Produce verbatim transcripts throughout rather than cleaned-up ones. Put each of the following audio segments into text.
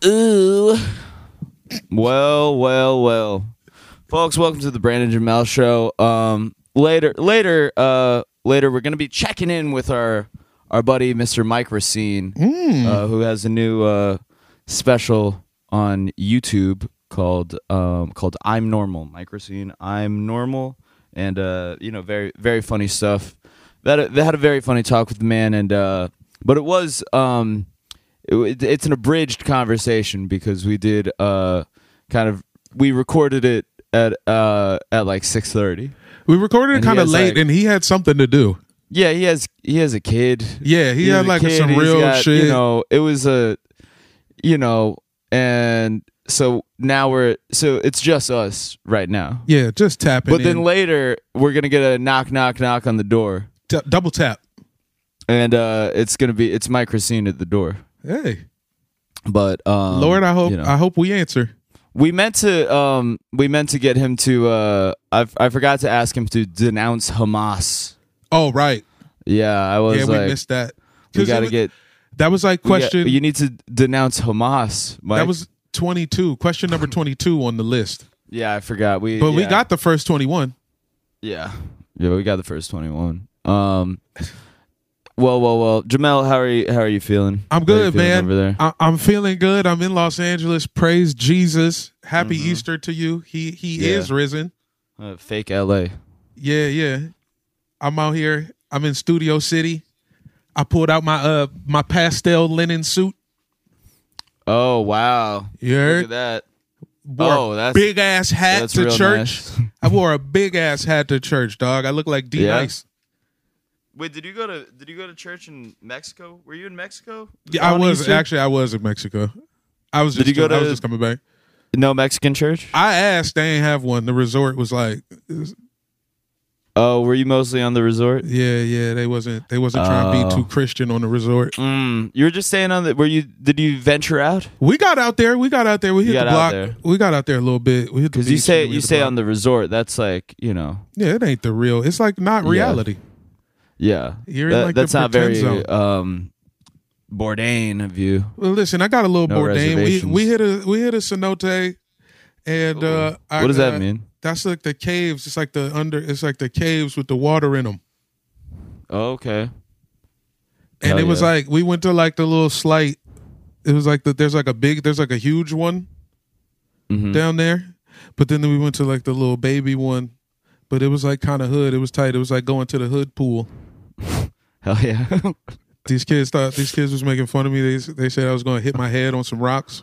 Ooh. Well, well, well. Folks, welcome to the Brandon Jamel Show. Um, later, later, uh, later, we're going to be checking in with our our buddy, Mister Mike Racine, Mm. uh, who has a new uh, special on YouTube called um, called I'm Normal. Mike Racine, I'm Normal, and uh, you know, very very funny stuff. That they had a very funny talk with the man, and uh, but it was um, it, it's an abridged conversation because we did uh, kind of we recorded it at uh, at like six thirty. We recorded it kind of late, like, and he had something to do. Yeah, he has he has a kid. Yeah, he, he had like kid, some real got, shit. You know, it was a, you know, and so now we're so it's just us right now. Yeah, just tapping. But then in. later we're gonna get a knock, knock, knock on the door. T- double tap. And uh, it's gonna be it's Mike Racine at the door. Hey, but um, Lord, I hope you know, I hope we answer. We meant to um, we meant to get him to. Uh, I I forgot to ask him to denounce Hamas. Oh right. Yeah, I was. Yeah, like, we missed that. We gotta was, get. That was like question. Got, you need to denounce Hamas. Mike. That was twenty-two. Question number twenty-two on the list. Yeah, I forgot. We but yeah. we got the first twenty-one. Yeah, yeah, we got the first twenty-one. Um, well, well, well, Jamel, how are you? How are you feeling? I'm How good, you feeling man. Over there, I- I'm feeling good. I'm in Los Angeles. Praise Jesus. Happy Mm-hmm. Easter to you. He he Yeah. is risen. uh, fake L A. Yeah, yeah. I'm out here. I'm in Studio City. I pulled out my uh my pastel linen suit. Oh wow! You Look heard? at that. Wore Oh, a that's big ass hat that's to real church. nice. I wore a big ass hat to church, dog. I look like D Yeah? Nice. Wait, did you go to did you go to church in Mexico? Were you in Mexico? Yeah, I on was Easter? actually I was in Mexico. I was just Did you go I was to- just coming back. No Mexican church. I asked, they ain't have one. The resort was like, Oh, were you mostly on the resort? yeah, yeah. They wasn't they wasn't trying to Oh. be too Christian on the resort. Mm, you were just staying on the. Were you? Did you venture out? We got out there. We got out there. We hit You the got out block. there. We got out there a little bit. We hit the Because you beach say and we you hit the stay block. on the resort. That's like you know. Yeah, it ain't the real. It's like not Yeah. reality. Yeah, You're in, That- like, the that's not pretend very zone. um, Bourdain of you. Well, listen, I got a little No Bourdain. We reservations. we hit a we hit a cenote, and uh, I, What does that uh, mean? That's like the caves. It's like the under. It's like the caves with the water in them. Oh, okay. And Hell it was yeah. like we went to like the little slight. It was like the, there's like a big there's like a huge one Mhm. down there, but then we went to like the little baby one. But it was like kind of hood. It was tight. It was like going to the hood pool. Hell yeah. These kids thought these kids was making fun of me. They they said I was going to hit my head on some rocks.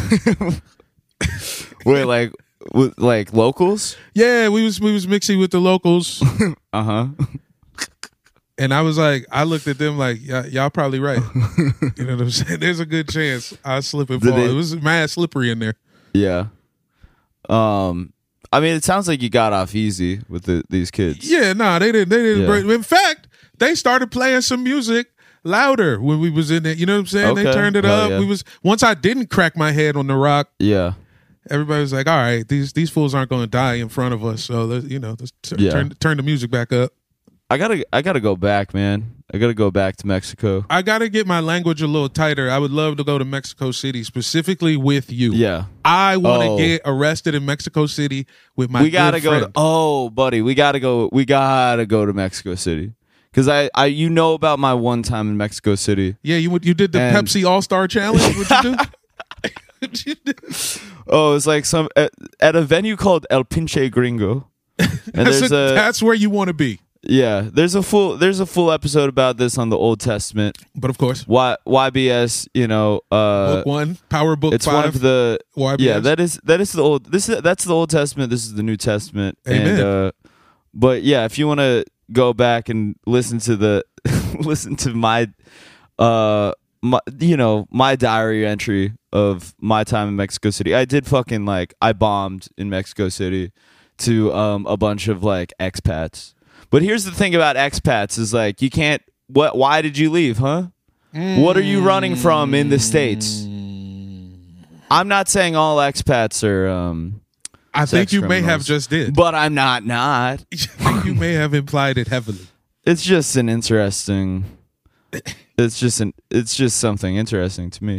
Wait, like, with, like locals? Yeah, we was we was mixing with the locals, Uh huh. and I was like, I looked at them like, y- y'all probably right. You know what I'm saying? There's a good chance I slip and Did fall. they- It was mad slippery in there. Yeah. Um, I mean, it sounds like you got off easy with the, these kids. Yeah, nah, they didn't. They didn't. Yeah. break. In fact, they started playing some music louder when we was in there. You know what I'm saying? They Okay. turned it Hell up. yeah. We was once I didn't crack my head on the rock. Yeah. Everybody was like, "All right, these these fools aren't going to die in front of us." So let's, you know, let's t- Yeah. turn turn the music back up. I gotta, I gotta go back, man. I gotta go back to Mexico. I got to get my language a little tighter. I would love to go to Mexico City, specifically with you. Yeah. I want to Oh. get arrested in Mexico City with my. we gotta good go friend. to, oh buddy, we gotta go we gotta go to Mexico City because I, I you know about my one time in Mexico City. Yeah, you you did the And- Pepsi All Star Challenge. What you do? What'd you do? Oh, it's like some at, at a venue called El Pinche Gringo, and That's, there's a- a, that's where you want to be. yeah there's a full there's a full episode about this on the Old Testament. But of course, Y Y B S, you know, uh, book one, Power Book it's five. one of the Y B S. yeah that is that is the old this is that's the Old Testament. This is the New Testament. Amen. And uh, but yeah, if you want to go back and listen to the listen to my uh my you know my diary entry of my time in Mexico City, I did fucking like I bombed in Mexico City to um a bunch of like expats. But here's the thing about expats is like you can't what why did you leave, huh? What are you running from in the States? I'm not saying all expats are um I think sex you may have criminals, just did. but I'm not not. I think you may have implied it heavily. It's just an interesting it's just an it's just something interesting to me.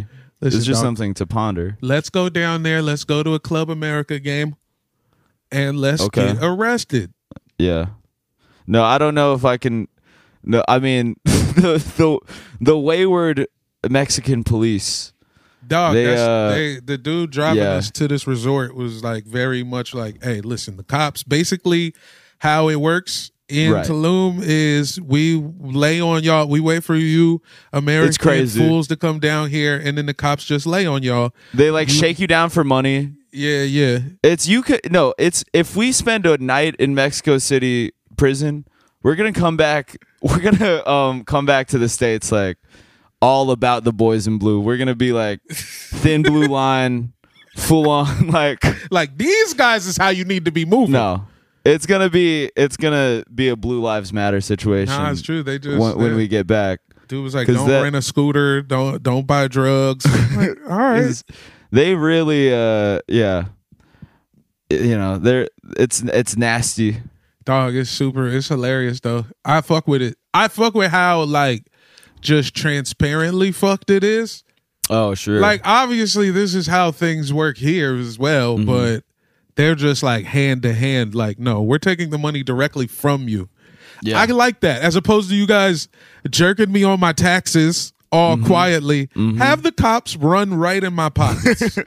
Listen, it's just dog, something to ponder. let's go down there. Let's go to a Club America game, and let's Okay. get arrested. Yeah. No, I don't know if I can. No, I mean the the the wayward Mexican police. Dog, They, that's, uh, they, the dude driving yeah. us to this resort was like very much like, hey, listen, the cops, basically how it works in Right. Tulum is we lay on y'all, we wait for you American It's crazy. fools to come down here, and then the cops just lay on y'all. They like shake you down for money. Yeah, yeah. It's you could no. It's if we spend a night in Mexico City prison, we're gonna come back. We're gonna um come back to the States like all about the boys in blue. We're gonna be like thin blue line, full on like Like these guys is how you need to be moving. no. It's gonna be it's gonna be a Blue Lives Matter situation. Nah, it's true. They just when, when they- we get back. dude was like, 'Cause don't that- rent a scooter, don't don't buy drugs. I'm like, all right. Is- They really, uh, yeah, you know, they're it's it's nasty. Dog, it's super. It's hilarious though. I fuck with it. I fuck with how like just transparently fucked it is. Oh, sure. Like obviously this is how things work here as well, Mm-hmm. but they're just like hand to hand. Like, no, we're taking the money directly from you. yeah, I like that as opposed to you guys jerking me on my taxes all Mm-hmm. quietly. Have the cops run right in my pockets.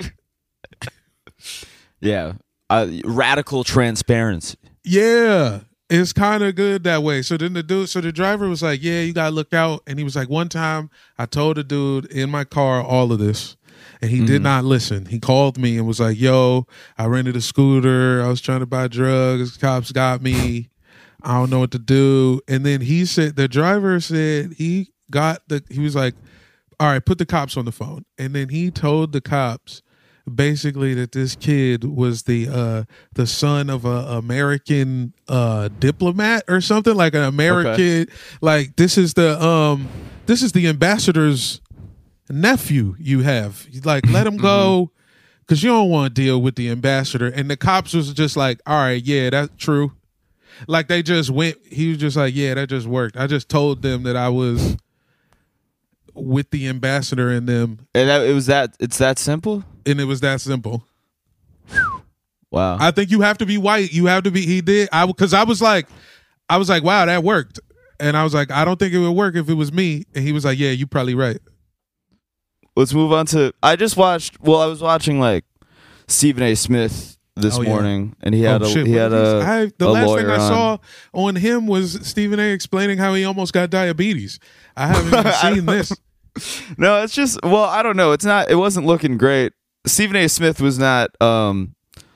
yeah. Uh, radical transparency. Yeah, it's kind of good that way. So then the dude, so the driver was like, yeah, you got to look out. And he was like, one time I told a dude in my car all of this, and he did not listen. He called me and was like, yo, I rented a scooter. I was trying to buy drugs. Cops got me. I don't know what to do. And then he said, the driver said he got the, he was like, all right, put the cops on the phone. And then he told the cops basically that this kid was the uh the son of a American uh diplomat or something, like an American Okay. like this is the um this is the ambassador's nephew you have. Like, let him go because you don't want to deal with the ambassador. And the cops was just like, all right, yeah, that's true. Like they just went, he was just like, yeah, that just worked. I just told them that I was with the ambassador and them, And that, it was that. It's that simple. and it was that simple. Wow. I think you have to be white. You have to be. He did. I because I was like, I was like, wow, that worked. And I was like, I don't think it would work if it was me. And he was like, yeah, you probably right. Let's move on to. I just watched. Well, I was watching like Stephen A. Smith this Oh, yeah. morning, and he had oh, a shit. he What had is a, this? I, the a last lawyer thing I on. saw on him was Stephen A. explaining how he almost got diabetes. I haven't even I seen don't- this. No, it's just. Well, I don't know. It's not. It wasn't looking great. Stephen A. Smith was not. Um,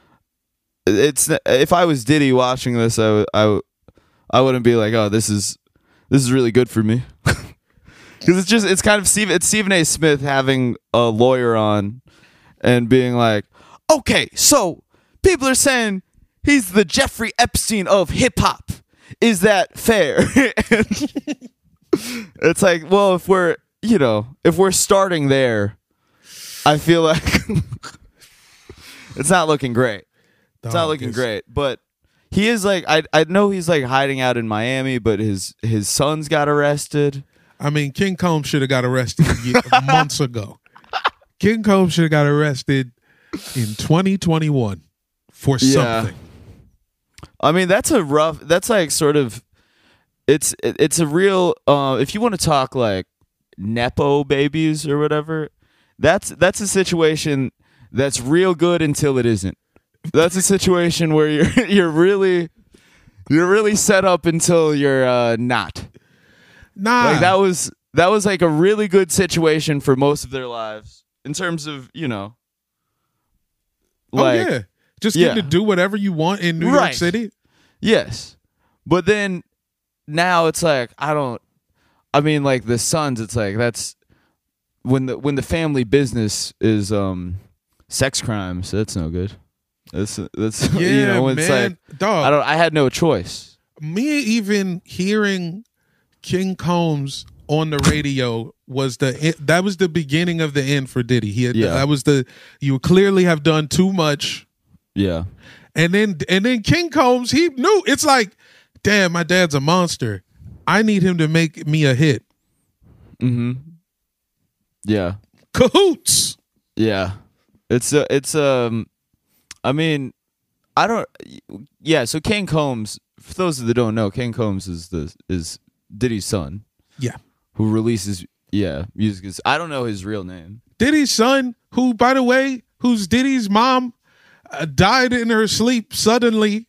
it's if I was Diddy watching this, I would I, would- I wouldn't be like, oh, this is this is really good for me, because it's just it's kind of Steve. It's Stephen A. Smith having a lawyer on and being like, okay, so people are saying he's the Jeffrey Epstein of hip hop. Is that fair? And it's like, well, if we're you know if we're starting there, I feel like it's not looking great. It's not Dog, looking it's- great, but he is like I I know he's like hiding out in Miami, but his his sons got arrested. I mean, King Combs should have got arrested ye- months ago. King Combs should have got arrested in twenty twenty-one for Yeah. something. I mean, that's a rough. That's like sort of. It's it, it's a real. Uh, if you want to talk like nepo babies or whatever, that's that's a situation that's real good until it isn't. That's a situation where you're you're really you're really set up until you're uh, not. Nah, Like that was that was like a really good situation for most of their lives in terms of you know. Like, oh yeah, just yeah. getting to do whatever you want in New York Right. City. yes, but then now it's like I don't. I mean, like the sons. It's like that's when the when the family business is um sex crimes. That's no good. That's that's Yeah, you know it's man, like dog. I don't. I had no choice. Me even hearing King Combs on the radio was the that was the beginning of the end for Diddy. He had, Yeah. that was the you clearly have done too much, Yeah. and then and then King Combs he knew it's like, damn, my dad's a monster. I need him to make me a hit. Mm-hmm. Yeah. cahoots. Yeah, it's uh, it's um, I mean, I don't. Yeah, so Kane Combs. For those that don't know, Kane Combs is the is Diddy's son. Yeah, who releases yeah music. Is, I don't know his real name. Diddy's son, who by the way, who's Diddy's mom, uh, died in her sleep suddenly.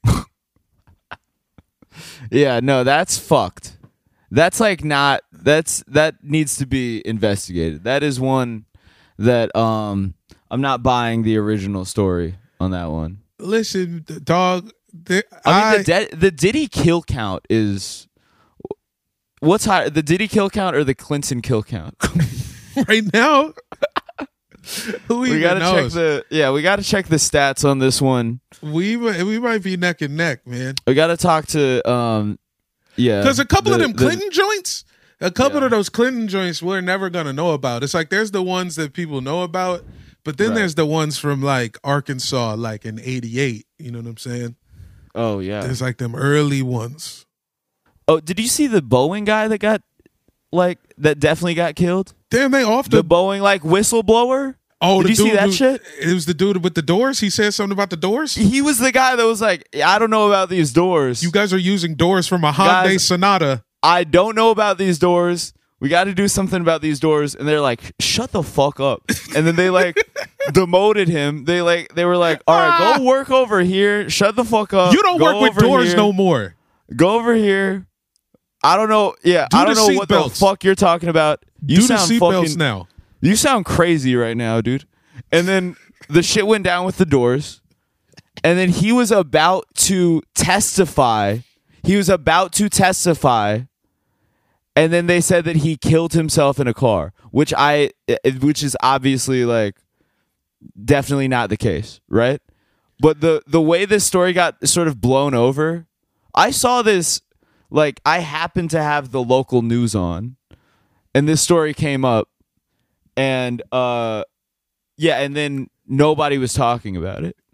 Yeah, no, that's fucked. That's like not. That's that needs to be investigated. That is one that um I'm not buying the original story on that one. Listen, dog. The, I mean, I, the, de- the Diddy kill count is what's higher, the Diddy kill count or the Clinton kill count? right now, who we even gotta knows? check the yeah. We gotta check the stats on this one. We we might be neck and neck, man. We gotta talk to um yeah because a couple the, of them the, Clinton joints, a couple Yeah. of those Clinton joints, we're never gonna know about. It's like there's the ones that people know about, but then Right. there's the ones from like Arkansas, like in eighty-eight. You know what I'm saying? Oh yeah. There's like them early ones. Oh, did you see the Boeing guy that got like that definitely got killed? Damn, they off The the. Boeing like whistleblower. oh, did the you see dude that who- shit? It was the dude with the doors. He said something about the doors. He was the guy that was like, I don't know about these doors. You guys are using doors from a Hyundai Guys- Sonata. I don't know about these doors. We got to do something about these doors. And they're like, shut the fuck up. And then they like demoted him. They like they were like, all right, go work over here. Shut the fuck up. You don't Go work with over doors here. no more. Go over here. I don't know. Yeah, Do I don't the know seat what belts. the fuck you're talking about. You Do the sound seatbelts fucking. now. You sound crazy right now, dude. And then the shit went down with the doors. And then he was about to testify. He was about to testify. And then they said that he killed himself in a car, which I which is obviously like definitely not the case, right? But the the way this story got sort of blown over, I saw this like I happened to have the local news on and this story came up and uh yeah, and then nobody was talking about it.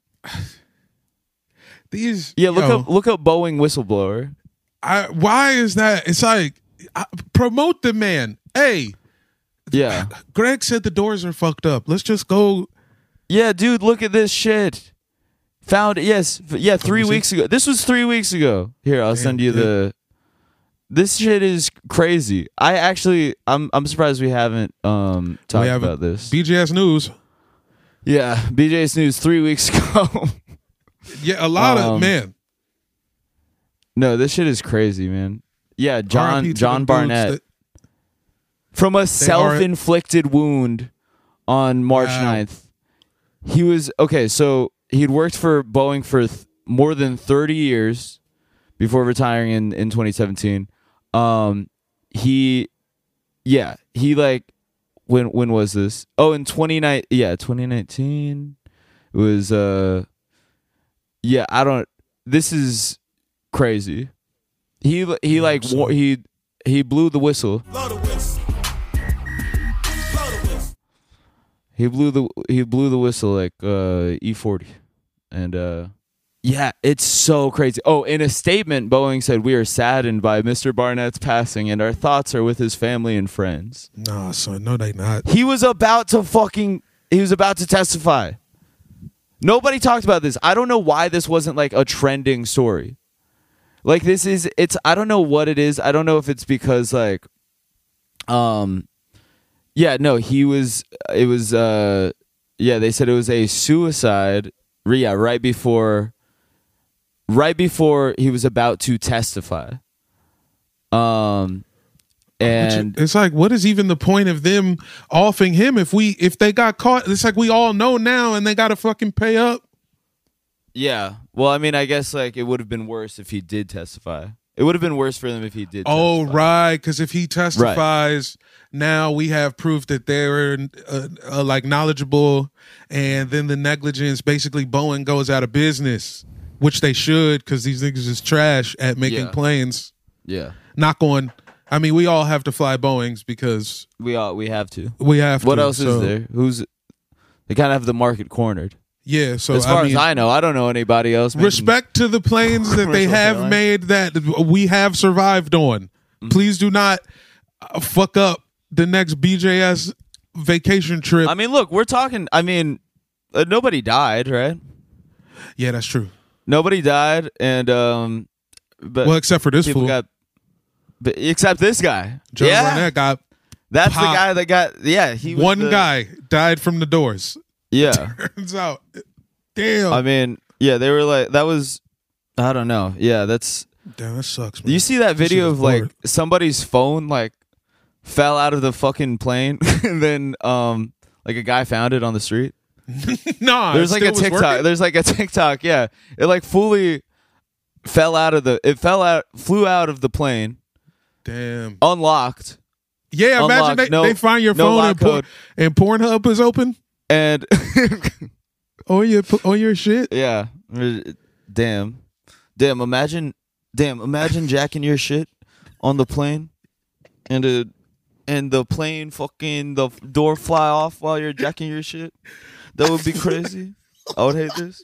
These Yeah, look yo, up look up Boeing whistleblower. I, why is that? It's like I, promote the man. Hey, Yeah. Greg said the doors are fucked up. Let's just go. Yeah, dude, look at this shit. Found yes, f- yeah, three me see. weeks ago. This was three weeks ago. Here, I'll Damn, send you dude. the. This shit is crazy. I actually, I'm, I'm surprised we haven't um talked We haven't- about this. B J S News. Yeah, B J's News three weeks ago. Yeah, a lot of Um, man. No, this shit is crazy, man. Yeah, R I P John to John the dudes Barnett that- from a self-inflicted wound on March Wow. ninth. He was okay, so he'd worked for Boeing for th- more than thirty years before retiring in, in twenty seventeen. Um he yeah, he like when when was this? Oh, in twenty nine yeah, twenty nineteen. It was uh yeah, I don't this is crazy. He he like so- wa- he he blew the whistle. Blow the whistle. Blow the whistle. He blew the he blew the whistle like uh, E forty, and uh, yeah, it's so crazy. Oh, in a statement, Boeing said, "We are saddened by Mister Barnett's passing, and our thoughts are with his family and friends." Nah, son, no, they not. He was about to fucking he was about to testify. Nobody talked about this. I don't know why this wasn't like a trending story. Like this is it's I don't know what it is. I don't know if it's because like um yeah, no, he was it was uh yeah, they said it was a suicide yeah, right before right before he was about to testify. Um and It's like, what is even the point of them offing him if we if they got caught? It's like we all know now, and they got to fucking pay up. yeah. Well, I mean, I guess like it would have been worse if he did testify. It would have been worse for them if he did. Oh, testify. right, because if he testifies, now we have proof that they're uh, uh, like knowledgeable, and then the negligence, basically, Boeing goes out of business, which they should, because these niggas is trash at making Yeah. planes. Yeah, Not going. I mean, we all have to fly Boeings because we all we have to. we have. What to, else so- is there? Who's they kind of have the market cornered. Yeah. So As far I mean, as I know, I don't know anybody else. making- respect to the planes that they Commercial have airline. made that we have survived on. Mm-hmm. Please do not uh, fuck up the next B J S vacation trip. I mean, look, we're talking. I mean, uh, nobody died, right? Yeah, that's true. Nobody died, and um, but Well, except for this people fool. got, but except this guy. Joe yeah, Barnett got that's popped. the guy that got. Yeah, he was one the- guy died from the doors. Yeah, Turns out, damn. I mean, yeah, they were like that was. I don't know. Yeah, that's. damn, that sucks, man. You see that This video shit of is like bored. somebody's phone like fell out of the fucking plane, and then um like a guy found it on the street. Nah, There's it like a still was TikTok. working? There's like a TikTok. Yeah, it like fully fell out of the. It fell out, flew out of the plane, Damn. unlocked, Yeah, imagine Unlocked. they, No- they find your no phone lock and, por- code. and Pornhub is open and on your on your shit. yeah, damn, damn. Imagine, damn. Imagine jacking your shit on the plane, and a, and the plane fucking the door fly off while you're jacking your shit. That would be crazy. I would hate this.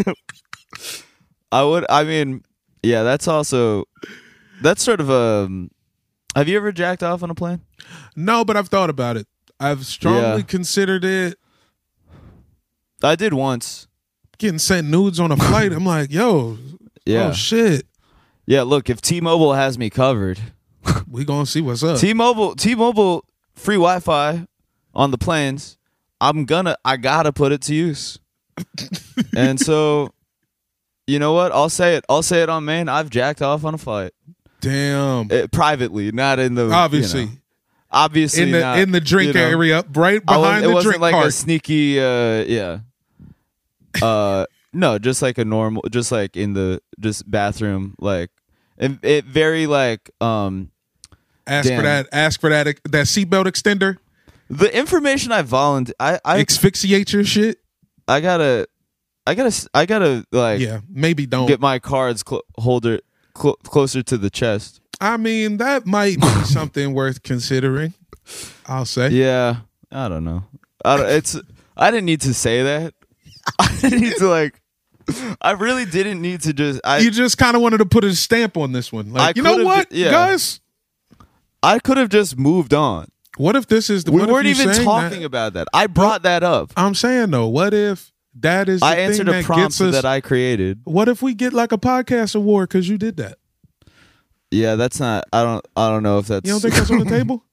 I would. I mean, yeah. That's also. That's sort of a. Have you ever jacked off on a plane? No, but I've thought about it. I've strongly Yeah. considered it. I did once. Getting sent nudes on a flight. I'm like, yo, Yeah. oh shit. Yeah. Look, if T-Mobile has me covered, We gonna see what's up. T-Mobile, T-Mobile free Wi-Fi on the planes. I'm gonna. I gotta put it to use. And so, you know what? I'll say it. I'll say it on main. I've jacked off on a flight. Damn. Uh, privately, not in the Obviously. you know, obviously in the not, in the drink you know, area, right I wasn't- behind it the wasn't drink like a cart. sneaky, uh, yeah. Uh, no, just like a normal, just like in the just bathroom, like and it very like um Ask damn. for that. Ask for that. That seatbelt extender. the information I volunteer. I I Exfoliate your shit. I gotta, I gotta, I gotta like Yeah, maybe don't. get my cards cl- holder cl- closer to the chest. I mean, that might be something worth considering. I'll say. Yeah, I don't know. I don't, it's. I didn't need to say that. I didn't need to like. I really didn't need to just. I You just kind of wanted to put a stamp on this one. Like, I you know could've what, ju- yeah. guys? I could have just moved on. What if this is the? We what if weren't you even saying talking that- about that. I brought that up. I'm saying though, what if that is? The I thing answered that a prompt gets us, that I created. What if we get like a podcast award because you did that? Yeah, that's not. I don't. I don't know if that's. You don't think that's on the table?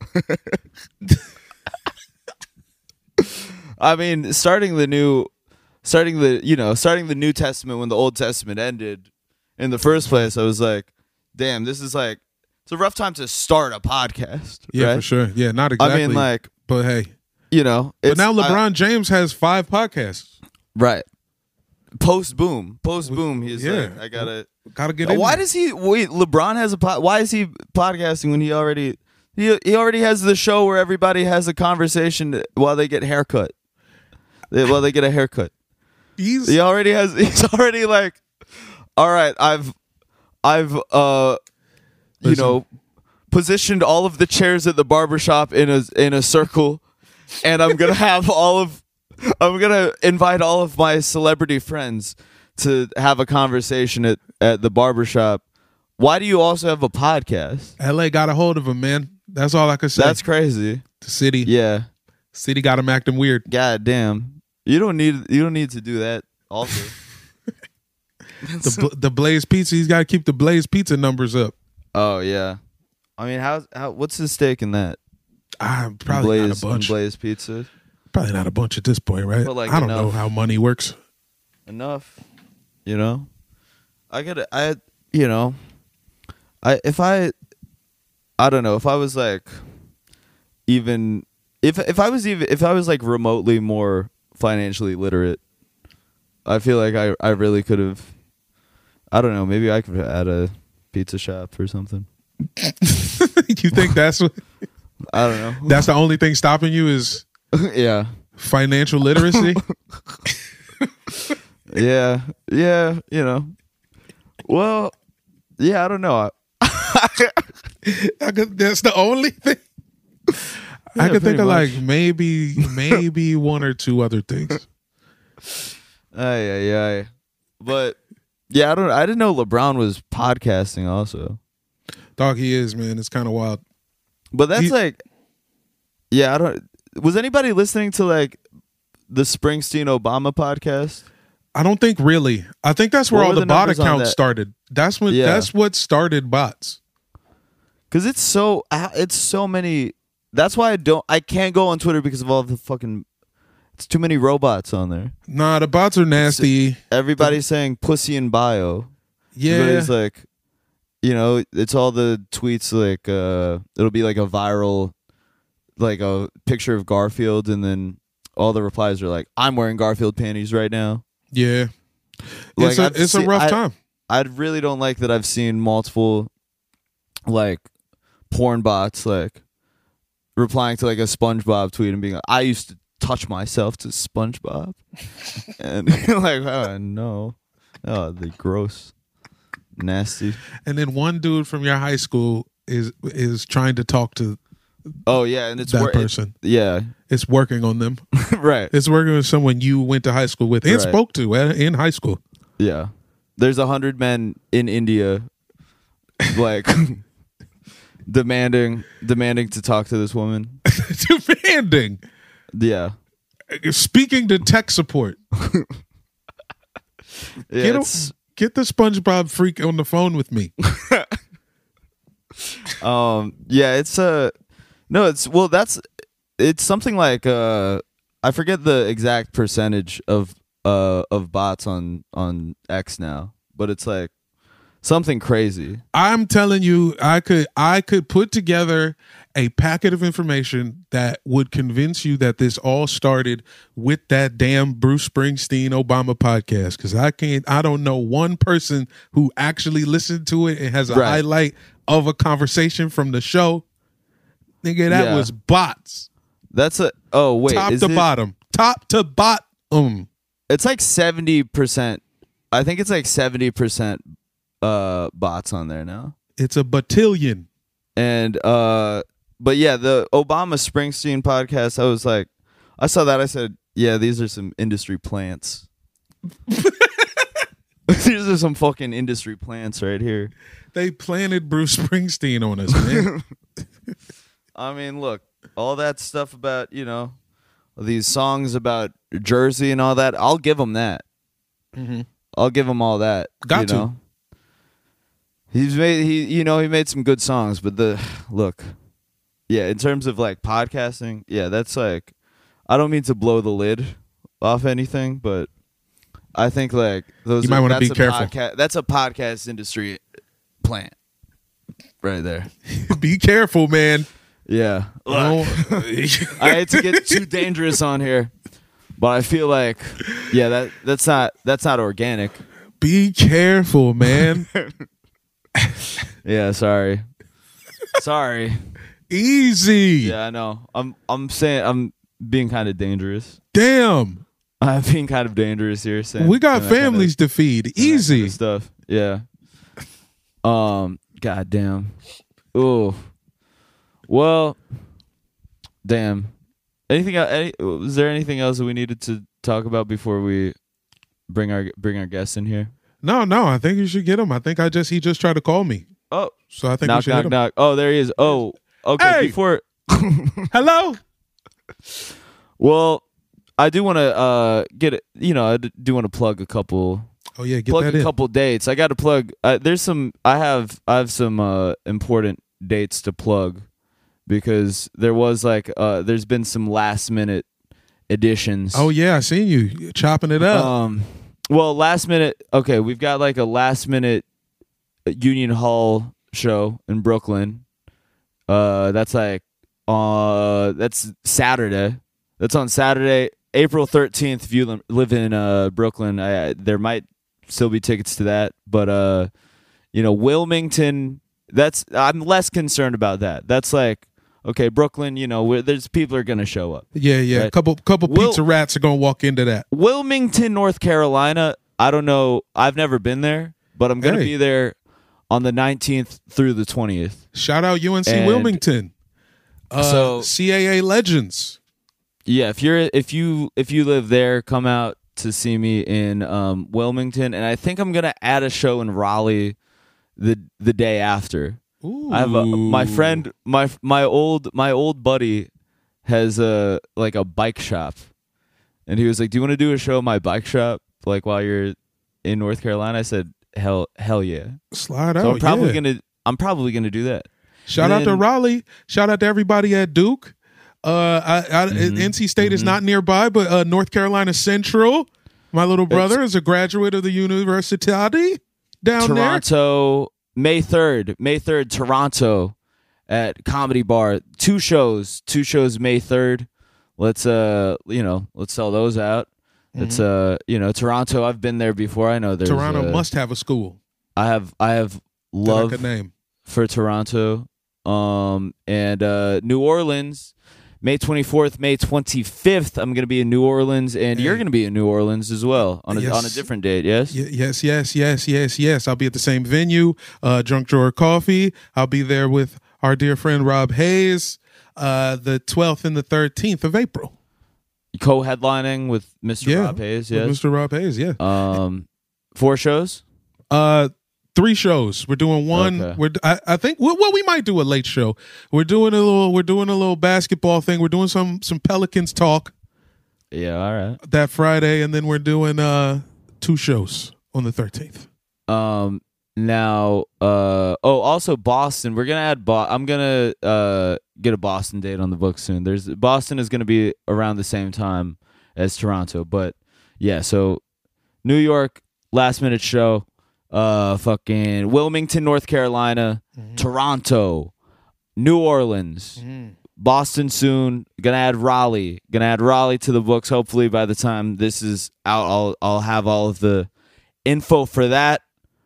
I mean, starting the new, starting the you know, starting the New Testament when the Old Testament ended, in the first place, I was like, "Damn, this is like it's a rough time to start a podcast." Yeah, right? for sure. Yeah, not exactly. I mean, like but hey, you know, but it's, now I- LeBron James has five podcasts. right? Post boom, post boom. He's Yeah. like, I gotta. Gotta get in. Why there. does he wait? LeBron has a pod. Why is he podcasting when he already he he already has the show where everybody has a conversation while they get haircut. They, while they get a haircut, He's he already has. He's already like, all right, I've, I've, uh, you Listen. know, positioned all of the chairs at the barbershop in a in a circle, and I'm gonna have all of, I'm gonna invite all of my celebrity friends to have a conversation at, at the barbershop. Why do you also have a podcast? L A got a hold of him, man. That's all I can say. That's crazy. the city. Yeah. City got him acting weird. God damn. You don't need you don't need to do that also. The Bla- the Blaze Pizza. He's got to keep the Blaze Pizza numbers up. Oh yeah. I mean, how how what's the stake in that? Ah, probably Blaze, not a bunch. Blaze Pizza. Probably not a bunch at this point, right? But, like, I don't know enough. how money works. Enough. You know? I gotta I you know I if I I don't know, if I was like even if if I was even if I was like remotely more financially literate, I feel like I, I really could have I don't know, maybe I could have had a pizza shop or something. You think that's what, I don't know. that's the only thing stopping you is yeah. financial literacy? Yeah. Yeah, you know. Well, yeah, I don't know. I could, that's the only thing. I Yeah, could think pretty of much. like maybe maybe one or two other things. Ay, ay, ay. But yeah, I don't I didn't know LeBron was podcasting also. Dog, he is, man. It's kind of wild. But that's He- like yeah, I don't was anybody listening to like the Springsteen Obama podcast? I don't think really. I think that's where What all were the, the bot numbers on accounts that? started. That's what Yeah. that's what started bots. Because it's so it's so many. That's why I don't. I can't go on Twitter because of all the fucking. It's too many robots on there. Nah, the bots are nasty. Everybody's saying pussy in bio. Yeah. Everybody's like, you know, it's all the tweets like uh, it'll be like a viral, like a picture of Garfield, and then all the replies are like, "I'm wearing Garfield panties right now." Yeah. Like, It's a I've it's a seen- rough I- time. I really don't like that I've seen multiple, like, porn bots like replying to like a SpongeBob tweet and being like, "I used to touch myself to SpongeBob," and like, oh no, oh the gross, nasty. And then one dude from your high school is is trying to talk to Oh yeah, and it's that wor- it- person. yeah, It's working on them. right. It's working with someone you went to high school with and Right. spoke to at- in high school. Yeah, there's a hundred men in India, like demanding demanding to talk to this woman. Demanding. Yeah, Speaking to tech support. yeah. Get, it's- a, get the SpongeBob freak on the phone with me. Um. Yeah. It's uh No. It's well. That's it's something like uh. I forget the exact percentage of uh of bots on on X now, but it's like something crazy. I'm telling you, I could I could put together a packet of information that would convince you that this all started with that damn Bruce Springsteen Obama podcast. Because I can't, I don't know one person who actually listened to it and has a Right. highlight of a conversation from the show. Nigga, that Yeah. was bots, That's a. Oh wait. top is to it- bottom, top to bottom. It's like seventy percent. I think it's like seventy percent uh bots on there now. It's a batillion. And uh but yeah, the Obama Springsteen podcast, I was like, I saw that, I said, yeah, these are some industry plants. These are some fucking industry plants right here. They planted Bruce Springsteen on us, man. I mean, look, all that stuff about, you know, these songs about Jersey and all that, I'll give them that. Mhm. I'll give him all that. Got you to. know? He's made he you know he made some good songs, but the look, yeah, in terms of like podcasting, yeah, that's like, I don't mean to blow the lid off anything, but I think like those. You might are- wanna that's be a careful. podca- that's a podcast industry plant, right there. Be careful, man. Yeah, Oh. I hate to get too dangerous on here, but I feel like, yeah, that that's not that's not organic. Be careful, man. Yeah, sorry, sorry. Easy. Yeah, I know. I'm I'm saying I'm being kind of dangerous. Damn. I'm being kind of dangerous here. Saying We got saying that kind of- families to feed. saying that kind of Easy. stuff. Yeah. Um. Goddamn. Ooh. Well. Damn. Anything? el- Any? Was there anything else that we needed to talk about before we bring our bring our guests in here? No, no. I think you should get him. I think I just he just tried to call me, Oh. so I think we Knock should knock hit him. knock. Oh, there he is. Oh. Okay. Hey! Before. Hello. Well, I do want to uh get it. You know, I d- do want to plug a couple. Oh yeah, get plug that a in. couple dates. I got to plug. Uh, there's some. I have. I have some uh, important dates to plug because there was like. Uh, there's been some last minute additions. Oh yeah, I seen you You're chopping it up. Um. Well, last minute. Okay, we've got like a last minute Union Hall show in Brooklyn. Uh, that's like. Uh, that's Saturday. That's on Saturday, April thirteenth. If you li- live in uh Brooklyn, I, I, there might still be tickets to that, but uh, you know, Wilmington. That's I'm less concerned about that. That's like okay, Brooklyn. You know, where there's people are gonna show up. yeah, yeah. right. Couple couple Will- pizza rats are gonna walk into that. Wilmington, North Carolina. I don't know. I've never been there, but I'm gonna Hey. be there on the nineteenth through the twentieth. Shout out U N C And- Wilmington. Uh, So- C A A legends. Yeah, if you're if you if you live there, come out to see me in um, Wilmington, and I think I'm gonna add a show in Raleigh the the day after. Ooh. I have a, my friend, my my old my old buddy has a like a bike shop, and he was like, "Do you want to do a show at my bike shop like while you're in North Carolina?" I said, "Hell, hell yeah!" Slide out. So I'm probably yeah. gonna I'm probably gonna do that. Shout And out to then- Raleigh. Shout out to everybody at Duke. Uh, I, I, Mhm, N C State is mhm. not nearby, but uh, North Carolina Central. My little brother is a graduate of the University down Toronto, May third, May third, Toronto at Comedy Bar. Two shows, two shows May third. Let's uh, you know, let's sell those out. It's uh, you know, Toronto. I've been there before. I know there. there's Toronto uh, must have a school. I have I have that love I could name. for Toronto. Um and uh New Orleans, May twenty-fourth, May twenty-fifth. I'm going to be in New Orleans, and Hey. you're going to be in New Orleans as well on a, Yes. on a different date, yes? Y- yes, yes, yes, yes, yes. I'll be at the same venue, uh, Drunk Drawer Coffee. I'll be there with our dear friend Rob Hayes, uh, the twelfth and the thirteenth of April. Co-headlining with Mister Yeah, Rob Hayes, With yes. Mister Rob Hayes, yeah. Um, four shows. Uh, three shows. We're doing one. Okay. We're I, I think well, well we might do a late show. We're doing a little. We're doing a little basketball thing. We're doing some some Pelicans talk Yeah, all right. that Friday, and then we're doing uh two shows on the thirteenth. Um, now, uh, oh, also Boston. We're gonna add. Bo- I'm gonna uh get a Boston date on the book soon. There's Boston is gonna be around the same time as Toronto, but yeah. So New York last minute show. Uh, fucking Wilmington, North Carolina, Toronto, New Orleans, Boston soon. Gonna add Raleigh. Gonna add Raleigh to the books. Hopefully by the time this is out, I'll I'll have all of the info for that.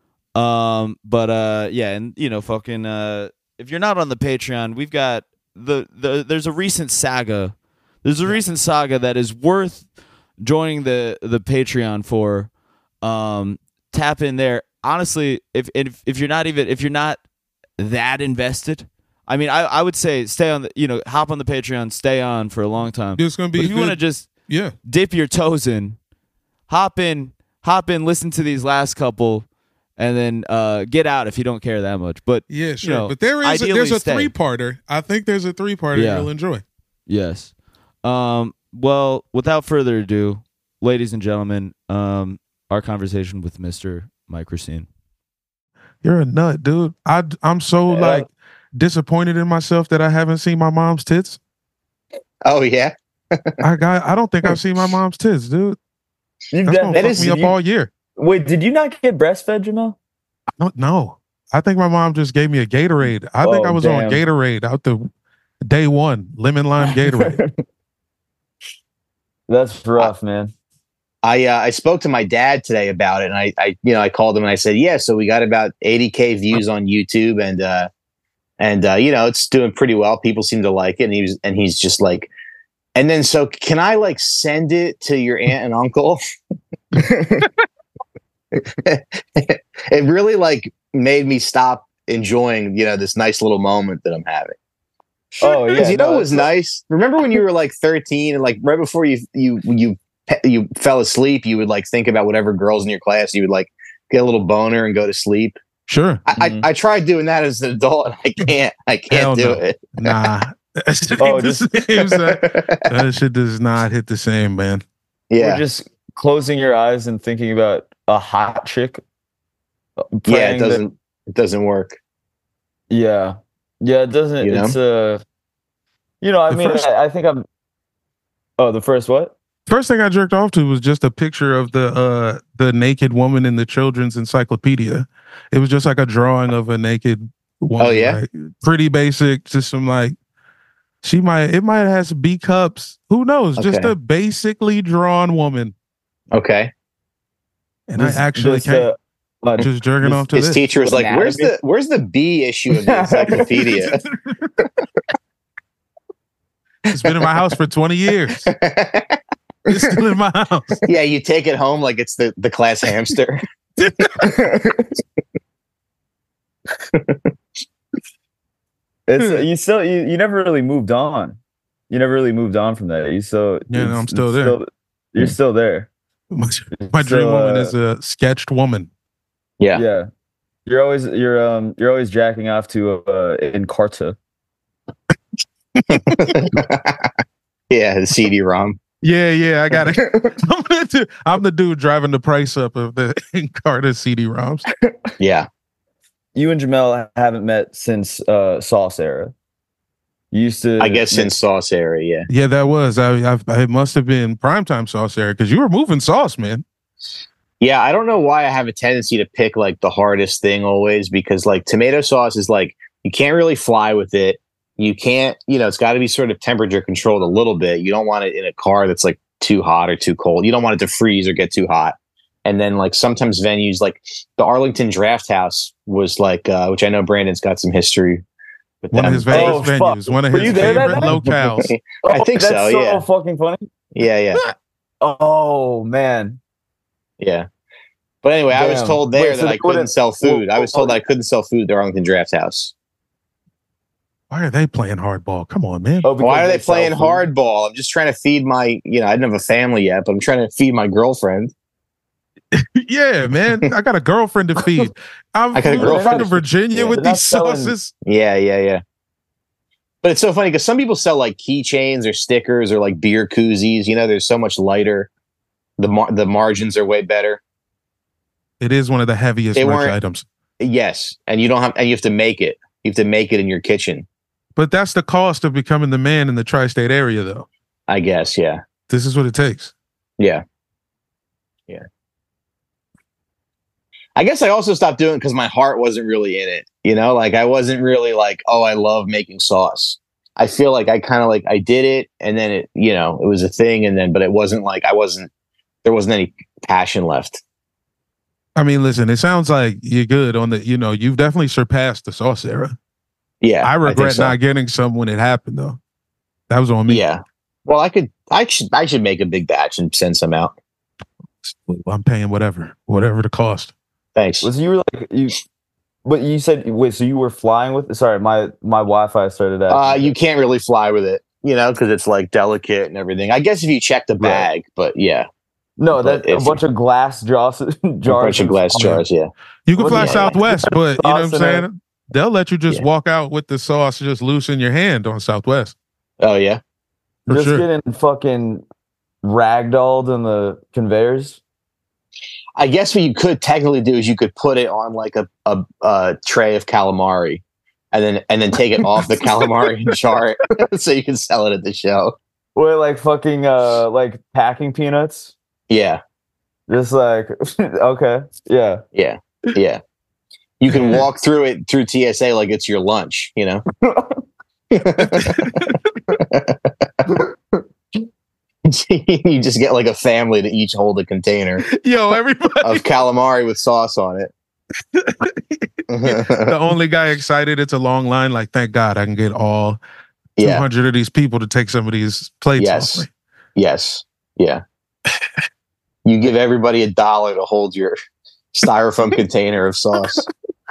Um, but uh, yeah, and you know, fucking uh, if you're not on the Patreon, we've got the the there's a recent saga. There's a recent saga that is worth joining the the Patreon for. Um, tap in there. Honestly, if if if you're not even if you're not that invested, I mean, I, I would say stay on the you know hop on the Patreon, stay on for a long time. It's gonna be But if you good- want to just Yeah, dip your toes in, hop in, hop in, listen to these last couple, and then uh, get out if you don't care that much. But yeah, sure. you know, but there is a, ideally there's a stay. three parter. I think there's a three parter Yeah. you'll enjoy. Yes. Um. Well, without further ado, ladies and gentlemen, um, our conversation with Mister Mike Racine. You're a nut, dude. I I'm so Yeah. like disappointed in myself that I haven't seen my mom's tits. Oh yeah, I got. I don't think I've seen my mom's tits, dude. You've That's done, gonna that fuck is, me up you- all year. wait, did you not get breastfed, Jamal? No, no. I think my mom just gave me a Gatorade. I think Oh, I was damn. on Gatorade out the day one, lemon lime Gatorade. That's rough, man. I uh, I spoke to my dad today about it, and I, I you know I called him and I said, yeah, so we got about eighty K views on YouTube, and uh, and uh, you know it's doing pretty well. People seem to like it, and he was and he's just like, and then so can I like send it to your aunt and uncle? It really like made me stop enjoying you know this nice little moment that I'm having. Oh yeah, Because you know no, what was it's- nice? Remember when you were like thirteen and like right before you you you pe- you fell asleep, you would like think about whatever girls in your class, you would like get a little boner and go to sleep. Sure. I, Mhm. I, I tried doing that as an adult and I can't I can't Hell do no. it. Nah. That shit Oh, ain't the just- same, son. That shit does not hit the same, man. We're yeah. just closing your eyes and thinking about a hot chick. uh, Yeah, praying it that- doesn't it doesn't work. yeah, yeah. It doesn't. You know? It's uh, you know. I The mean, first- I, I think I'm. Oh, the first what? First thing I jerked off to was just a picture of the uh the naked woman in the children's encyclopedia. It was just like a drawing of a naked woman. Oh, yeah? like, pretty basic, just some like she might it might have some B cups. Who knows? Just Okay. a basically drawn woman. Okay. And This- I actually this, can't uh, uh, just jerking this- off to His this. teacher was like, "Where's Anatomy? the where's the B issue of the encyclopedia?" It's been in my house for twenty years. It's still in my house. Yeah, you take it home like it's the the class hamster. it's uh, you still you, you never really moved on. You never really moved on from that. You still Yeah, no, it's- I'm still it's there. you're still there. My, my dream So, woman uh, is a sketched woman. Yeah. Yeah. You're always you're um you're always jacking off to uh Encarta. Yeah, the C D-ROM. Yeah, yeah, I got it. I'm, the- I'm the dude driving the price up of the Encarta C D ROMs. Yeah. You and Jamel haven't met since uh, Sauce era. You used to. I guess in Sauce era, yeah. Yeah, that was. I, I, I must have been primetime Sauce era because you were moving sauce, man. Yeah, I don't know why I have a tendency to pick like the hardest thing always because like tomato sauce is like you can't really fly with it. You can't, you know, it's got to be sort of temperature controlled a little bit. You don't want it in a car that's like too hot or too cold. You don't want it to freeze or get too hot. And then like sometimes venues like the Arlington Draft House was like, uh, which I know Brandon's got some history with One of them. his Vegas Oh, fuck. venues, one of Were his you there that favorite night? locales. I think that's so, so yeah. fucking funny. Yeah, yeah, Oh man. yeah. But anyway, I was Damn. told there Wait, so that they I couldn't wouldn't- sell food. I was told oh, that I couldn't sell food at the Arlington Draft House. Why are they playing hardball? Come on, man. Oh, because Why are they sell playing food? hardball? I'm just trying to feed my, you know, I didn't have a family yet, but I'm trying to feed my girlfriend. Yeah, man. I got a girlfriend to feed. I'm I got a flew girlfriend to to feed. Virginia Yeah, with they're not these selling- sauces. Yeah, yeah, yeah. But it's so funny because some people sell like keychains or stickers or like beer koozies. You know, there's so much lighter. The mar- the margins are way better. It is one of the heaviest They merch weren't- items. Yes, and you don't have, and you have to make it. You have to make it in your kitchen. But that's the cost of becoming the man in the tri-state area, though. I guess. Yeah, This is what it takes. yeah, yeah. I guess I also stopped doing it because my heart wasn't really in it. You know, like I wasn't really like, oh, I love making sauce. I feel like I kind of like I did it, and then it, you know, it was a thing, and then, but it wasn't like I wasn't. There wasn't any passion left. I mean, listen, it sounds like you're good on the, you know, you've definitely surpassed the sauce era. Yeah, I think regret so. not getting some when it happened, though. That was on me. Yeah. Well, I could. I should. I should make a big batch and send some out. I'm paying whatever, whatever the cost. Thanks. Was you were like you? But you said wait. So you were flying with? Sorry, my my Wi-Fi started out. Uh, you can't really fly with it, you know, because it's like delicate and everything. I guess if you check the bag, but yeah, no, but that's a if- bunch of glass jars. jars a bunch of glass jars. Yeah. You can What fly do you- Southwest, but you know what I'm Sauce in saying? They'll let you just Yeah. walk out with the sauce just loose in your hand on Southwest. Oh yeah. For Just sure. getting fucking ragdolled in the conveyors. I guess what you could technically do is you could put it on like a a, a tray of calamari, and then and then take it off the calamari and jar it, so you can sell it at the show. Or like fucking uh like packing peanuts. Yeah. Just like okay, yeah. Yeah. Yeah. You can walk through it through T S A like it's your lunch, you know? You just get like a family to each hold a container Yo, everybody. of calamari with sauce on it. The only guy excited, it's a long line. Like, thank God I can get all Yeah. two hundred of these people to take some of these plates Yes. off me. Yes. Yeah. You give everybody a dollar to hold your styrofoam container of sauce.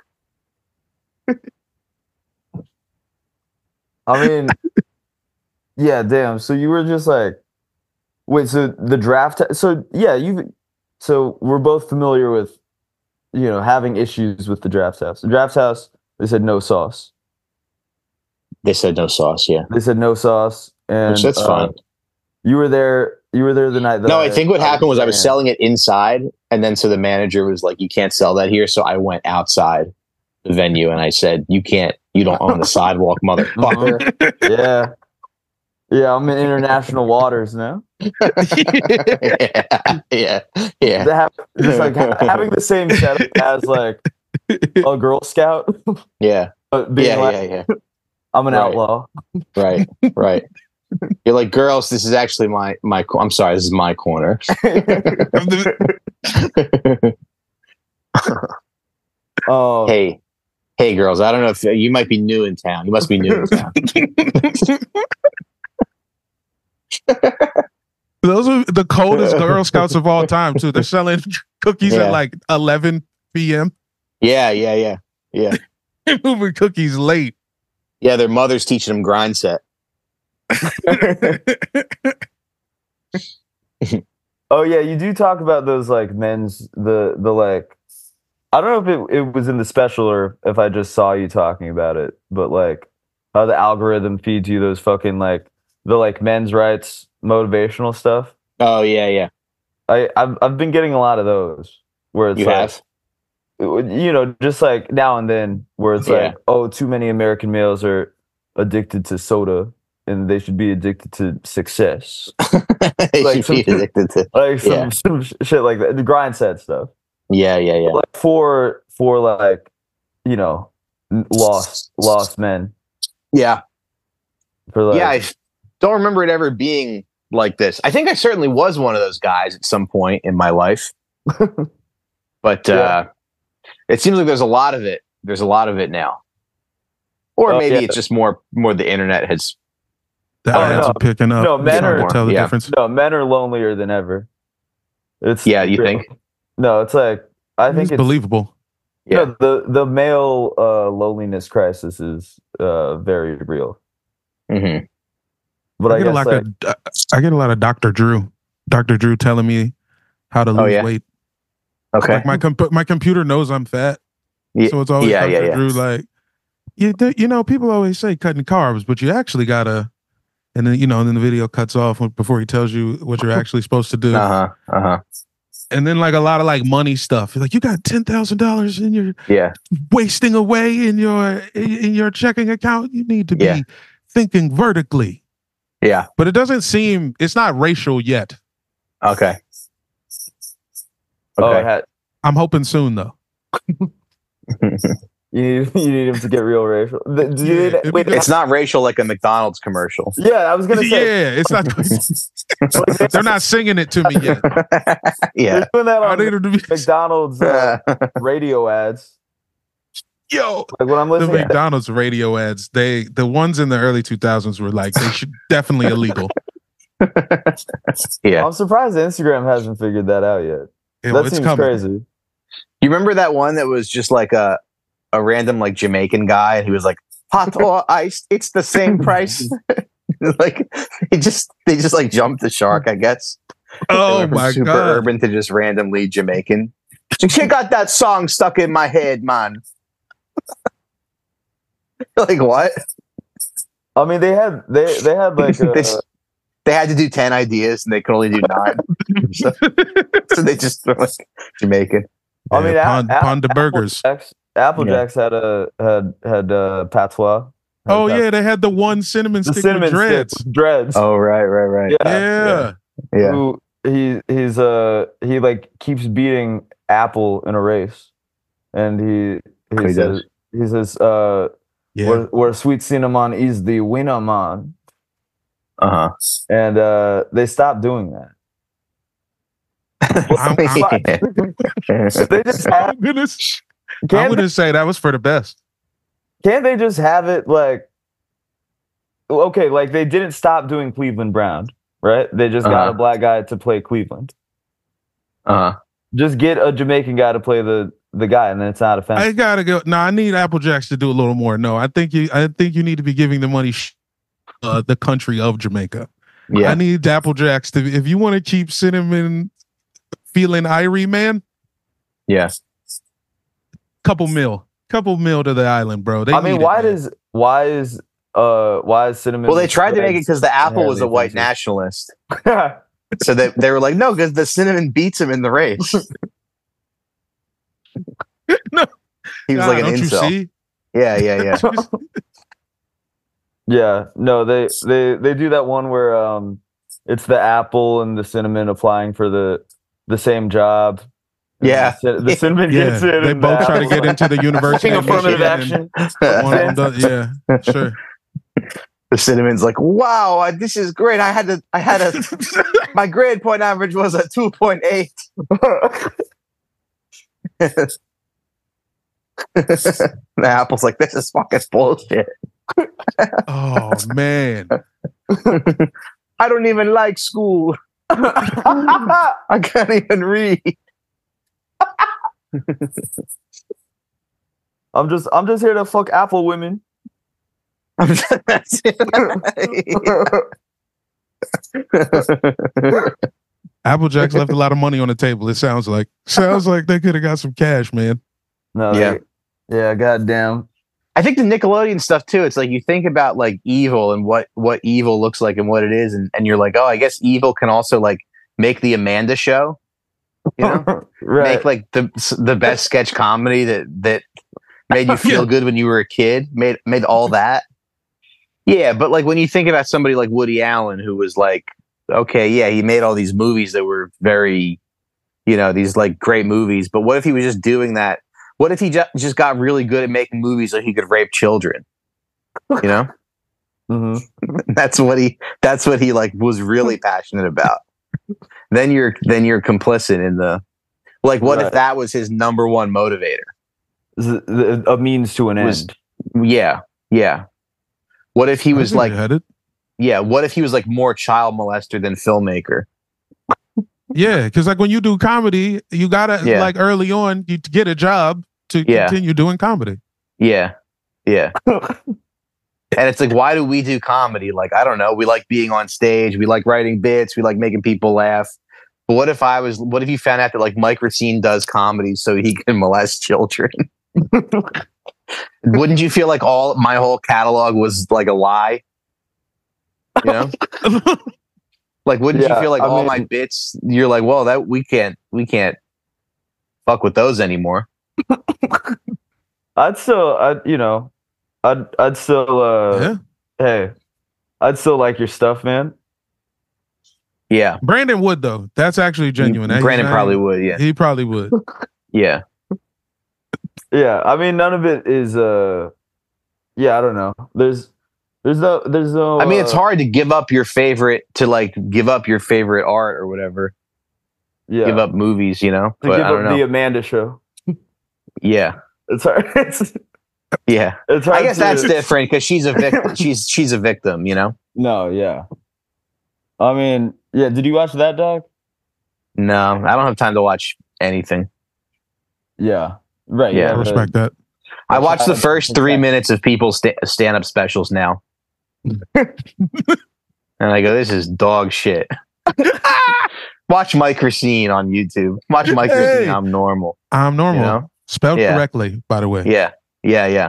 I mean, yeah, damn. So you were just like, wait. So the draft. So yeah, you. So we're both familiar with, you know, having issues with the draft house. The draft house. They said no sauce. They said no sauce. Yeah. They said no sauce, and Which that's uh, fine. You were there. You were there the night. That No, I think what happened was I was ran. selling it inside, and then so the manager was like, "You can't sell that here." So I went outside the venue and I said, "You can't. You don't own the sidewalk, motherfucker." Yeah, yeah. I'm in international waters now. yeah, yeah, yeah. They have, just like ha- having the same setup as like a Girl Scout, Yeah, but being yeah, like, yeah, yeah. I'm an Right. outlaw. Right, right. You're like, girls, this is actually my my. co- I'm sorry, this is my corner. Oh, hey, hey, girls. I don't know if you might be new in town. You must be new in town. Those are the coldest Girl Scouts of all time, too. They're selling cookies Yeah. at like eleven p.m. Yeah, yeah, yeah, yeah, They're moving cookies late. yeah. Their mother's teaching them grind set. oh yeah. You do talk about those like men's the the like. I don't know if it, it was in the special or if I just saw you talking about it, but like how the algorithm feeds you those fucking like the like men's rights motivational stuff. Oh yeah, yeah. I I've I've been getting a lot of those where it's You like, have. you know, just like now and then where it's Yeah. like, oh, too many American males are addicted to soda and they should be addicted to success. They Like should be some- addicted to. Like some, Yeah. some sh- shit like that. The grind set stuff. Yeah, yeah, yeah. Like for for like, you know, n- lost lost men. Yeah, For like yeah. I f- don't remember it ever being like this. I think I certainly was one of those guys at some point in my life, but Yeah. uh, it seems like there's a lot of it. There's a lot of it now, or Oh, maybe yeah. it's just more more the internet has. The Oh, ads no. are picking up. No, men It's hard are- to tell the yeah. difference. no, men are lonelier than ever. It's Yeah, you real. think? No, it's like I think It's it's believable. Yeah. no, the the male uh, loneliness crisis is uh, very real. hmm But I, I get a guess lot like, of I get a lot of Doctor Drew, Doctor Drew telling me how to lose Oh, yeah? weight. Okay. Like my comp- my computer knows I'm fat, Ye- so it's always yeah, yeah, Doctor yeah. Drew like, you th- you know, people always say cutting carbs, but you actually gotta. And then you know, and then the video cuts off when- before he tells you what you're actually supposed to do. Uh huh. Uh huh. And then like a lot of like money stuff. Like you got ten thousand dollars in your Yeah. wasting away in your in your checking account. You need to be Yeah. thinking vertically. Yeah. But it doesn't seem it's not racial yet. Okay. oh, it Okay. had, I'm hoping soon though. you need you need him to get real racial. The- do you Yeah, need- it'd wait, be It's not racial like a McDonald's commercial. yeah, I was gonna say Yeah, it's not. They're not singing it to me yet. Yeah. they're doing that I on need them to be. McDonald's uh, radio ads. Yo, Like when I'm the listening, to McDonald's radio ads. They the ones in the early two thousands were like they should definitely illegal. Yeah. I'm surprised Instagram hasn't figured that out yet. Yo, that it's seems coming. crazy. You remember that one that was just like a a random like Jamaican guy, and he was like hot or iced, it's the same price. Like they just they just like jumped the shark, I guess. They Oh went from my super god! urban to just randomly Jamaican. She got that song stuck in my head, man. Like what? I mean, they had they they had like uh, They- They had to do ten ideas and they could only do nine. so, so they just were like Jamaican. I mean, Yeah, A- Pond, A- Pond the burgers. Applejacks, Applejacks Yeah. had a had had uh, patois. Had Oh pat- yeah, they had the one cinnamon the stick cinnamon with dreads. stick with dreads. Oh right, right, right. yeah, Yeah. Yeah. Who he he's uh he like keeps beating Apple in a race, and he he, He says does. he says uh Yeah. where, where sweet cinnamon is the winner man, Uh and uh they stopped doing that. I'm- huh. They just have, I'm gonna, s- I'm can't, gonna say that was for the best. can't they just have it like okay, like they didn't stop doing Cleveland Brown, right? They just got Uh-huh. a black guy to play Cleveland. Uh Just get a Jamaican guy to play the the guy, and then it's not offensive. I gotta go. No, I need Applejacks to do a little more. No, I think you. I think you need to be giving the money. Sh- uh, the country of Jamaica. I yeah. need Applejacks to. If you want to keep cinnamon feeling irie, man, Yeah. couple mil, couple mil to the island, bro. They I mean, need it, why man. does why is uh why is cinnamon? Well, they tried to make it breads because the apple was a inherently white offensive? nationalist. So they, they were like, no, because the cinnamon beats him in the race. No. He was Nah, like an don't you incel. see? Yeah, yeah, yeah. Yeah, no, they they they do that one where um it's the apple and the cinnamon applying for the the same job. And Yeah. the, cin- the cinnamon Yeah, gets in. they and the both try to apple's get like, into the University taking of affirmative Michigan. action. and One of them does, yeah, sure. The cinnamon's like, wow, I- this is great. I had to, I had a, my grade point average was a two point eight. The apple's like, this is fucking bullshit. Oh man, I don't even like school. I can't even read. I'm just I'm just here to fuck apple women. I'm just- that's it. Applejacks left a lot of money on the table. It sounds like sounds like they could have got some cash, man. No, Yeah. they- yeah, goddamn. I think the Nickelodeon stuff too. It's like you think about like evil and what what evil looks like and what it is, and, and you're like, oh, I guess evil can also like make the Amanda Show. You know, right. make like the the best sketch comedy that that made you feel Yeah. good when you were a kid. Made made all that. Yeah, but like when you think about somebody like Woody Allen, who was like, okay, yeah, he made all these movies that were very, you know, these like great movies. But what if he was just doing that? What if he ju- just got really good at making movies so he could rape children? You know, hmm that's what he. That's what he like was really passionate about. Then you're then you're complicit in the, like, what Right. if that was his number one motivator? A means to an Was- end. Yeah, yeah. What if he was That's where like, you're headed. yeah? What if he was like more child molester than filmmaker? Yeah, because like when you do comedy, you gotta Yeah. like early on you get a job to Yeah. continue doing comedy. Yeah, yeah. And it's like, why do we do comedy? Like, I don't know. We like being on stage. We like writing bits. We like making people laugh. But what if I was? What if you found out that like Mike Racine does comedy so he can molest children? Wouldn't you feel like all my whole catalog was like a lie? You know, like wouldn't Yeah, you feel like I all mean- my bits? You're like, well, that we can't, we can't fuck with those anymore. I'd still, I you know, I'd I'd still, uh, Yeah. hey, I'd still like your stuff, man. Yeah, Brandon would though. That's actually genuine. That- Brandon he's not- probably would. Yeah, He probably would. yeah. Yeah, I mean, none of it is, uh, yeah, I don't know. There's, there's no, there's no. I mean, it's uh, hard to give up your favorite to like give up your favorite art or whatever. Yeah, Give up movies, you know. to But give I don't up know. the Amanda Show. yeah, It's hard. It's, yeah. it's hard. I guess to, that's different because she's a victim. she's she's a victim, you know. No, yeah. I mean, yeah. Did you watch that, dog? No, I don't have time to watch anything. Yeah. Right. Yeah. I the- respect that. I watch the first three Okay. minutes of people's sta- stand-up specials now, and I go, "This is dog shit." Watch Mike Racine on YouTube. Watch Mike Hey. Racine. I'm normal. I'm You normal. know? Spelled Yeah. correctly, by the way. Yeah, yeah, yeah,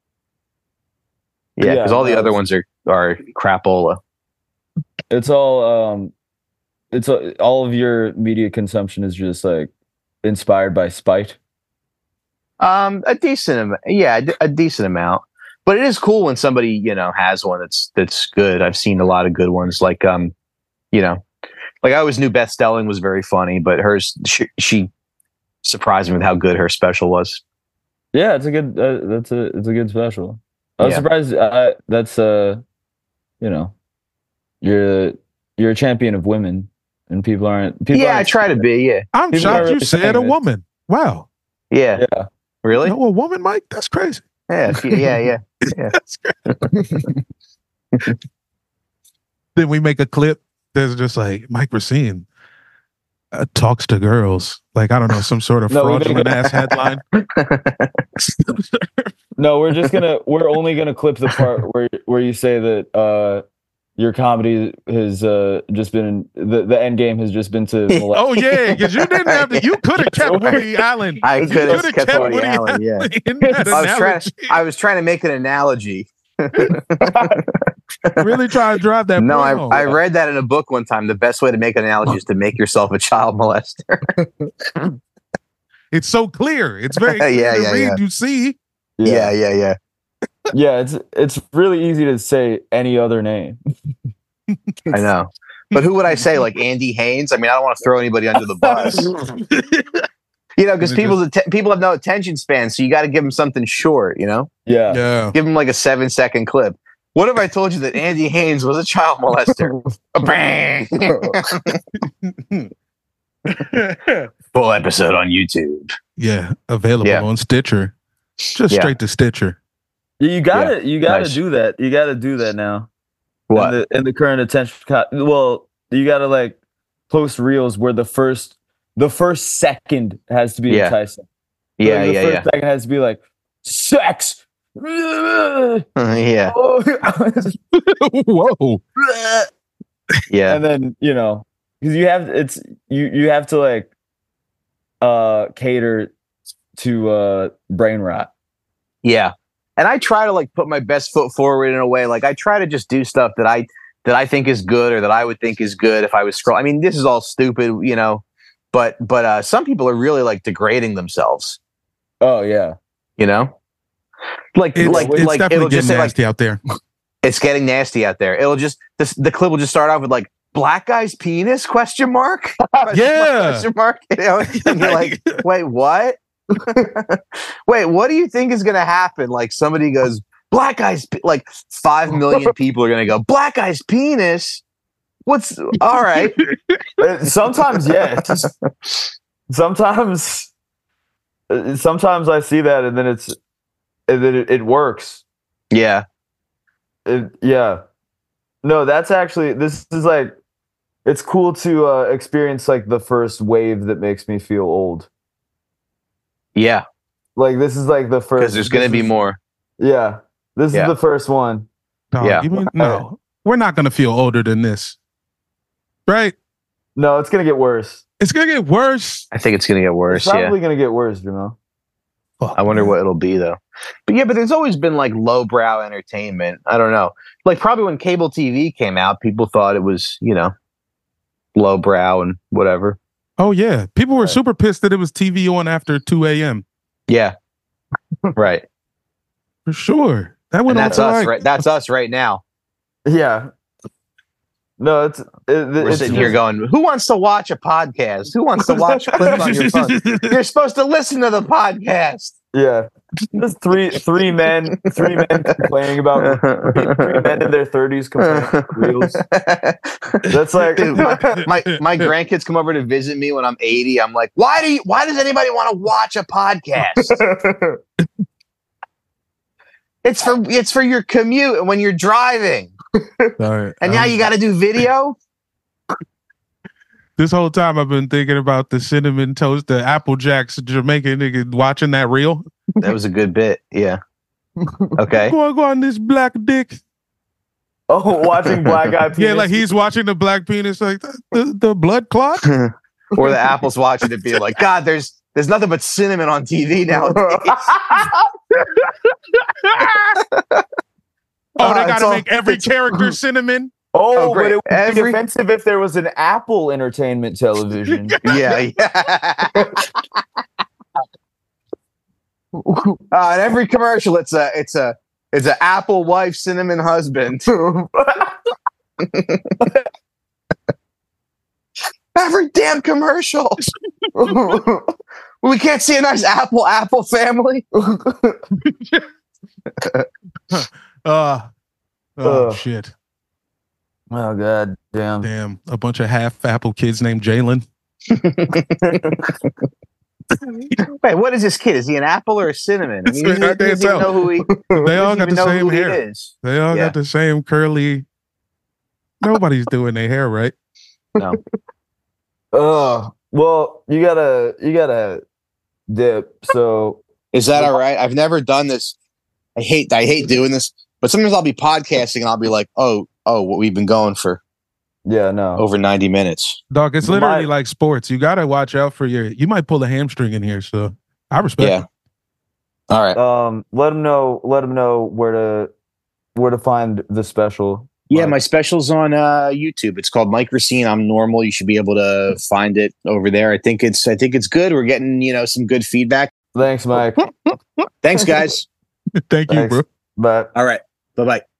yeah. Yeah, Because all the no, other it's- ones are are crapola. It's all. Um, it's a- all of your media consumption is just like inspired by spite. Um, a decent amount. Yeah, a d- a decent amount. But it is cool when somebody, you know, has one that's that's good. I've seen a lot of good ones. Like, um, you know, like I always knew Beth Stelling was very funny, but hers she, she surprised me with how good her special was. Yeah, it's a good. Uh, that's a. It's a good special. I was Yeah. surprised. Uh, that's uh, you know, you're you're a champion of women, and people aren't. People Yeah, I aren't- try to be. Yeah, I'm People shocked are you really said saying a this. woman. Wow. yeah, Yeah. really. No, a woman, Mike? That's crazy. Yeah, she- yeah, yeah. That's crazy. Then we make a clip that's just like Mike Racine uh, talks to girls. Like, I don't know, some sort of No, we make fraudulent it- ass headline. No, we're just gonna. We're only gonna clip the part where where you say that uh, your comedy has uh, just been the the end game has just been to. molest- Oh, yeah, because you didn't have to. You could have kept Woody Allen. I You could have coulda kept Woody Allen. Yeah, in that I was trying. analogy. I was trying to make an analogy. Really try to drive that No, point I, home. I read that in a book one time. The best way to make an analogy is to make yourself a child molester. It's so clear. It's very clear Yeah, to yeah, read. yeah. You see, Yeah, yeah, yeah. yeah. It's it's really easy to say any other name. I know. But who would I say? Like Andy Haynes? I mean, I don't want to throw anybody under the bus. You know, because And it people atten- people have no attention span, so you got to give them something short. You know, Yeah. yeah. give them like a seven second clip. What if I told you that Andy Haynes was a child molester? Bang! Full episode on YouTube. Yeah, available Yeah. on Stitcher. Just Yeah. straight to Stitcher. You gotta you gotta Nice. do that. You gotta do that now. What? In the, in the current attention co- well, you gotta like post reels where the first the first second has to be Yeah. enticing. So, Yeah, like, the yeah, first yeah. second has to be like sex. yeah, Whoa. yeah. And then, you know, because you have it's you you have to like uh cater to uh brain rot. Yeah. and I try to like put my best foot forward in a way. Like I try to just do stuff that I that I think is good or that I would think is good if I was scroll. I mean, this is all stupid, you know, but but uh, some people are really like degrading themselves. Oh yeah. You know, like It's, like it's like definitely it'll just getting say like nasty out there. it's getting nasty out there. It'll just this, the clip will just start off with like black guy's penis question mark question Yeah. mark, question mark. You know, and you're like, wait, what? Wait, what do you think is gonna happen? Like somebody goes, black guy's pe-" like five million people are gonna go, black guy's penis. What's all right? Uh, Sometimes, yeah. It's just, sometimes, uh, sometimes I see that, and then it's, and then it, it works. Yeah, It, yeah. No, that's actually. This is like, it's cool to uh, experience like the first wave that makes me feel old. yeah, Like this is like the first. because there's gonna this be is- more. Yeah, this Yeah. is the first one. Dog, Yeah. you mean, no, we're not going to feel older than this. Right? No, it's gonna get worse. It's going to get worse. I think it's gonna get worse. It's Yeah, probably gonna get worse, you know. Fuck, I wonder man. what it'll be though. But yeah, but there's always been like lowbrow entertainment. I don't know. Like probably when cable T V came out, people thought it was, you know, lowbrow and whatever. Oh, yeah. People were Right. super pissed that it was T V on after two a.m. Yeah. Right. For sure. That went And on that's for us like, right that's us right now. Yeah. No, it's it, We're it's sitting here going, who wants to watch a podcast? Who wants to watch clips on your phone? You're supposed to listen to the podcast. Yeah, just three three men, three men complaining about three men in their thirties complaining about reels. That's like Dude, my, my my grandkids come over to visit me when I'm eighty. I'm like, why do you why does anybody want to watch a podcast? It's for it's for your commute and when you're driving. Sorry. And now Um, you got to do video. This whole time I've been thinking about the cinnamon toast, the Apple Jacks Jamaican nigga watching that reel. That was a good bit. Yeah. Okay. Go on, go on this black dick. oh, watching Black Eyed Peas. Yeah, like he's watching the black penis, like the, the, the blood clot. Or the Apple's watching it, being like, God, there's there's nothing but cinnamon on T V nowadays. Oh, they Uh, got it's to all- make every character cinnamon. oh, Oh, but great. it would be Every- offensive if there was an Apple Entertainment television. Yeah, yeah. uh, and every commercial, it's a it's a it's an Apple wife, cinnamon husband. Every damn commercial. We can't see a nice Apple Apple family. Uh, oh, Ugh. shit. Oh god, damn. Damn. A bunch of half Apple kids named Jalen. Wait, what is this kid? Is he an apple or a cinnamon? I mean, he I can't doesn't even tell. know who he. They all doesn't got even the know same who he hair. is. They all Yeah. got the same curly. Nobody's doing their hair right. No. Oh, well, you gotta you gotta dip. So Is that all right? I've never done this. I hate I hate doing this, but sometimes I'll be podcasting and I'll be like, oh, oh, what we've been going for yeah, no. over ninety minutes. Dog, it's My- literally like sports. You got to watch out for your. You might pull a hamstring in here. So I respect Yeah. it. All right. Um, let them know. Let them know where to where to find the special. Yeah, my special's on uh, YouTube. It's called Mike Racine. I'm normal. You should be able to find it over there. I think it's I think it's good. We're getting, you know, some good feedback. Thanks, Mike. Thanks, guys. Thank you, Thanks. bro. But All right. Bye-bye.